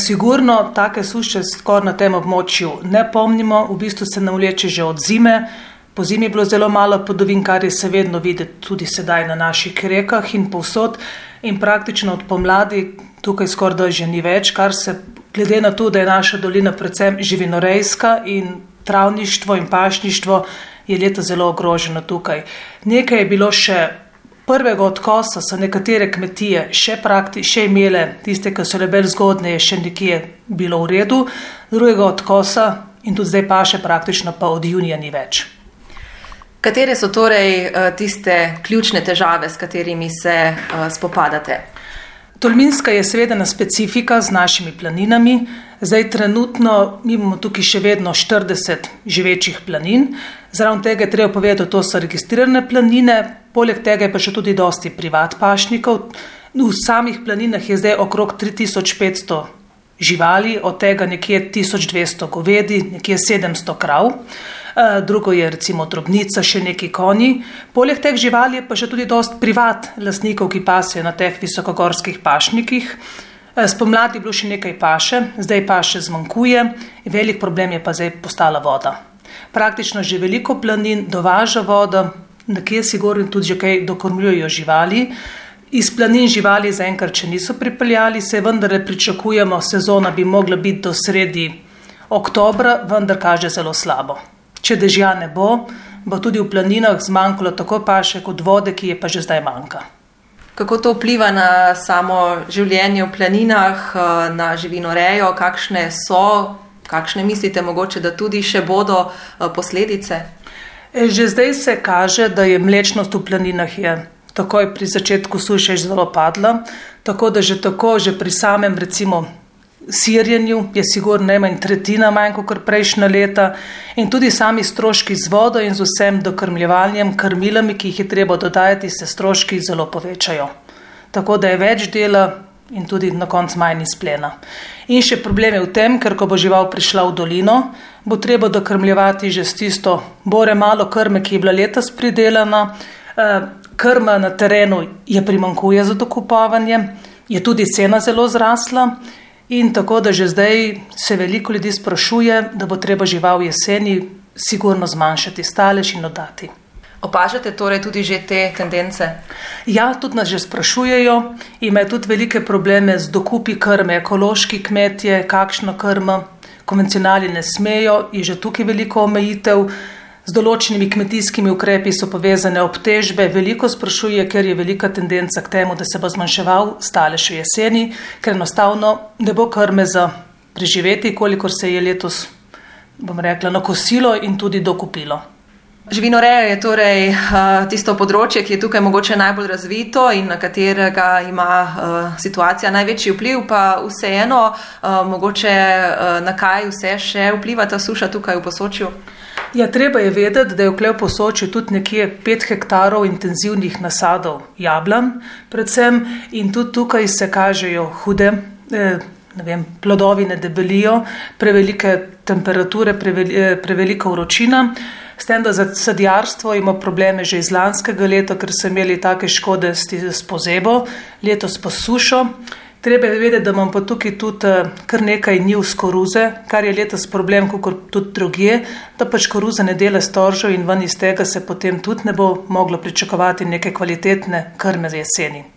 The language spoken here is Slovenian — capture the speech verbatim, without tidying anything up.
sigurno take suše skoraj na tem območju ne pomnimo, v bistvu se nam vleče že od zime. Po zimi je bilo zelo malo padavin, kar je se vedno videti tudi sedaj na naših rekah in povsod. In praktično od pomladi tukaj skoraj da že ni več, kar se glede na to, da je naša dolina predvsem živinorejska in travništvo in pašništvo, je leto zelo ogroženo tukaj. Nekaj je bilo še prvega odkosa, so nekatere kmetije še prakti, še imele, tiste, ki so le bolj zgodne, je še nekje bilo v redu, drugega odkosa in tudi zdaj paše praktično pa od junija ni več. Katere so torej tiste ključne težave, s katerimi se spopadate? Tolminska je seveda na specifika z našimi planinami. Zdaj trenutno mi imamo tukaj še vedno štirideset živečih planin. Zraven tega je treba povedati, da to so registrirane planine, poleg tega je pa še tudi dosti privat pašnikov. V samih planinah je zdaj okrog tri tisoč petsto živali, od tega nekje tisoč dvesto govedi, nekje sedemsto krav. Drugo je recimo drobnica, še neki konji. Poleg teh živali je pa še tudi dosti privat lastnikov, ki pasejo na teh visokogorskih pašnikih. Spomladi je bilo še nekaj paše, zdaj paše zmanjkuje, velik problem je pa zdaj postala voda. Praktično že veliko planin dovaža vodo, nekje sigurno tudi že kaj dokormljujejo živali. Iz planin živali zaenkrat še niso pripeljali, se vendar pričakujemo, sezona bi mogla biti do sredi oktobra, vendar kaže zelo slabo. Če dežja ne bo, bo tudi v planinah zmanjkalo tako paše kot vode, ki je pa že zdaj manjka. Kako to vpliva na samo življenje v planinah, na živinorejo, kakšne so, kakšne mislite mogoče, da tudi še bodo posledice? Že zdaj se kaže, da je mlečnost v planinah je takoj pri začetku suše zelo padla, tako da že tako, že pri samem recimo sirjenju je sigurno najmanj tretjina manj kot prejšnja leta in tudi sami stroški z vodo in z vsem dokrmljevanjem, krmilami, ki jih je treba dodajati, se stroški zelo povečajo. Tako da je več dela in tudi na koncu manj izplena. In še problem je v tem, ker ko bo žival prišla v dolino, bo treba dokrmljevati že s tisto bore malo krme, ki je bila letos pridelana. Krma na terenu je primanjkuje za dokupovanje, je tudi cena zelo zrasla. In tako, da že zdaj se veliko ljudi sprašuje, da bo treba žival jeseni sigurno zmanjšati stalež in oddati. Opažate torej tudi že te tendence? Ja, tudi nas že sprašujejo, imajo tudi velike probleme z dokupi krme, ekološki kmetje, kakšno krma, konvencionalni ne smejo, je že tukaj veliko omejitev. Z določenimi kmetijskimi ukrepi so povezane obtežbe, veliko sprašuje, ker je velika tendenca k temu, da se bo zmanjševal stalež v jeseni, ker enostavno ne bo krme za preživeti, kolikor se je letos, bom rekla, nakosilo in tudi dokupilo. Živinoreja je torej tisto področje, ki je tukaj mogoče najbolj razvito in na katerega ima situacija največji vpliv, pa vseeno mogoče na kaj vse še vpliva ta suša tukaj v Posočju? Ja, treba je vedeti, da je v Posočju tudi nekje pet hektarov intenzivnih nasadov jablan, predvsem, in tudi tukaj se kažejo hude, ne vem, plodovi ne debelijo, prevelike temperature, prevelika vročina. S tem, da za sadjarstvo ima probleme že iz lanskega leta, ker so imeli take škode s pozebo, letos pa sušo. Treba je vedeti, da imam pa tukaj tudi kar nekaj njiv z koruze, kar je letos problem, kot tudi drugje, da pač koruza ne dela storžev in ven iz tega se potem tudi ne bo moglo pričakovati neke kvalitetne krme za jeseni.